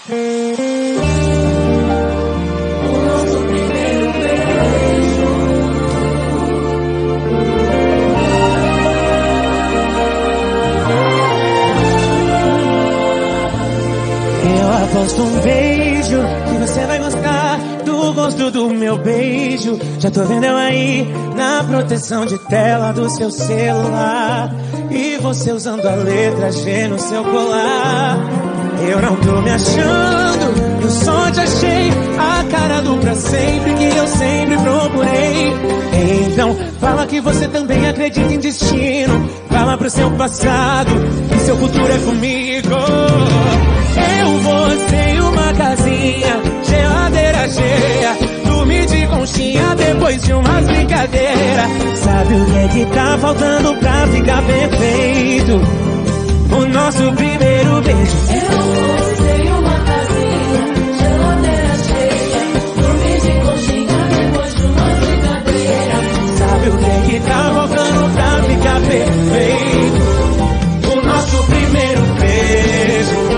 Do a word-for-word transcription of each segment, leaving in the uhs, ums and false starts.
O nosso primeiro beijo. Eu aposto um beijo que você vai gostar do gosto do meu beijo. Já tô vendo eu aí na proteção de tela do seu celular, e você usando a letra G no seu colar. Eu não tô me achando, eu só te achei a cara do pra sempre que eu sempre procurei. Então fala que você também acredita em destino. Fala pro seu passado que seu futuro é comigo. Eu, você e uma casinha, geladeira cheia, dormir de conchinha depois de umas brincadeiras. Sabe o que é que tá faltando pra ficar perfeito? O nosso primeiro beijo. Eu, você e uma casinha, geladeira cheia, dormir de conchinha depois de uma brincadeira. Sabe o que é que tá faltando pra ficar perfeito? O nosso primeiro beijo.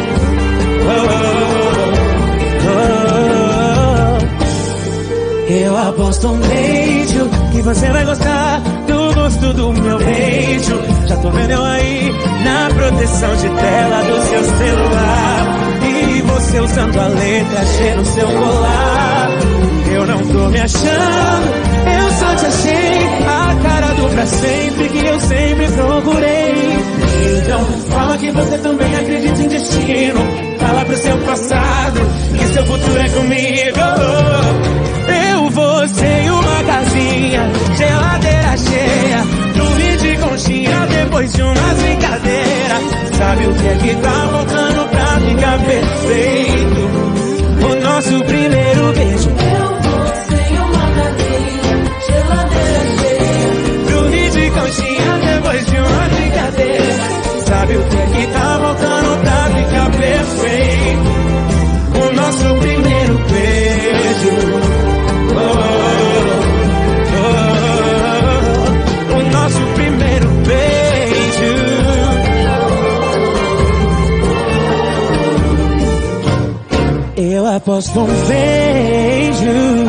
Eu aposto um beijo que você vai gostar do gosto do meu beijo. Já tô vendo eu aí na proteção de tela do seu celular, e você usando a letra G no seu colar. Eu não tô me achando, eu só te achei a cara do pra sempre que eu sempre procurei. Então fala que você também acredita em destino. Fala pro seu passado que seu futuro é comigo. Eu, você e uma casinha, geladeira cheia, dormir de conchinha depois de umas brincadeiras. Sabe o que é que tá faltando pra ficar perfeito? O nosso primeiro beijo. Eu, você e uma casinha, geladeira cheia, dormir de conchinha depois de uma brincadeira. Sabe o que é que tá faltando pra ficar perfeito? O nosso primeiro beijo. Oh, oh, oh, oh, o nosso primeiro beijo. Eu aposto um beijo